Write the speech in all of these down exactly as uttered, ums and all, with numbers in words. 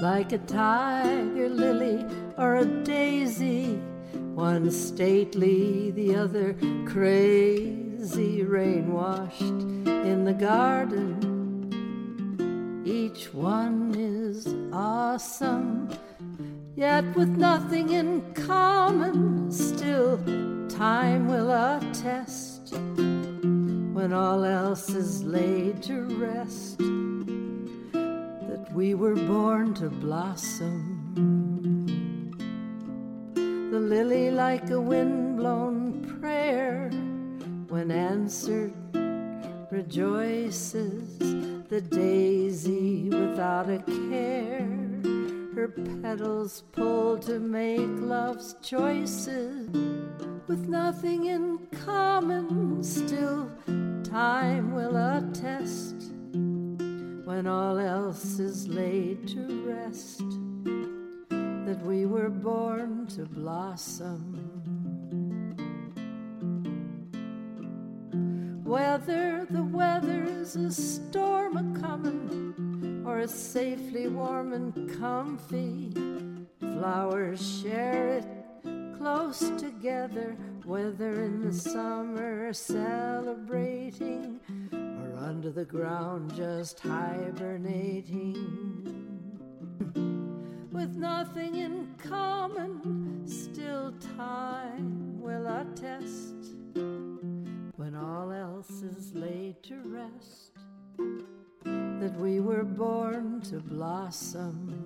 like a tiger lily or a daisy, one stately, the other crazy, rain-washed in the garden. Each one is awesome, yet with nothing in common. Still, time will attest, when all else is laid to rest, that we were born to blossom. The lily like a wind-blown prayer, when answered rejoices. The daisy without a care, her petals pulled to make love's choices. With nothing in common, still time will attest, when all else is laid to rest, that we were born to blossom. Whether the weather's a storm a-comin', or it's safely warm and comfy, flowers share it close together, whether in the summer celebrating, or under the ground just hibernating. With nothing in common, still time will attest, when all else is laid to rest, that we were born to blossom.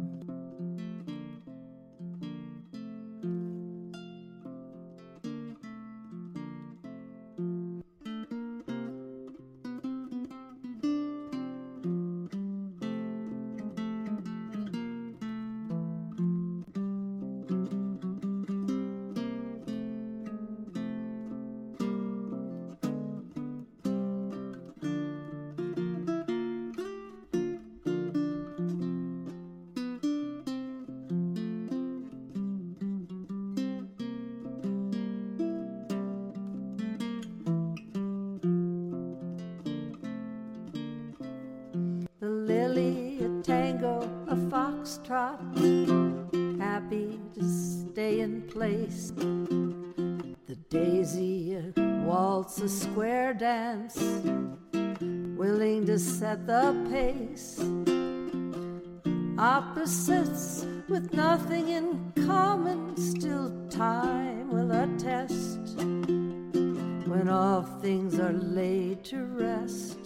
The lily, a tango, a foxtrot, happy to stay in place. The daisy, a waltz, a square dance, willing to set the pace. Opposites with nothing in common, still time will attest, when all things are laid to rest,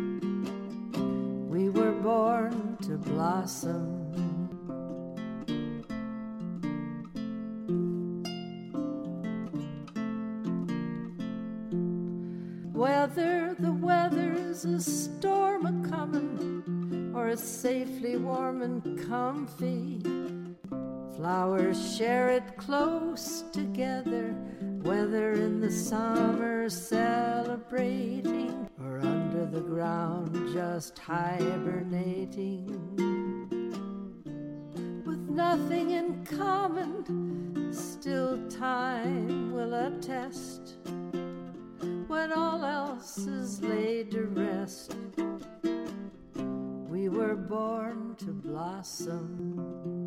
we were born to blossom. Whether the weather's a storm a-comin', or it's safely warm and comfy, flowers share it close together, whether in the summer celebrating, or under the ground just hibernating. With nothing in common, still time will attest, when all else is laid to rest, we were born to blossom.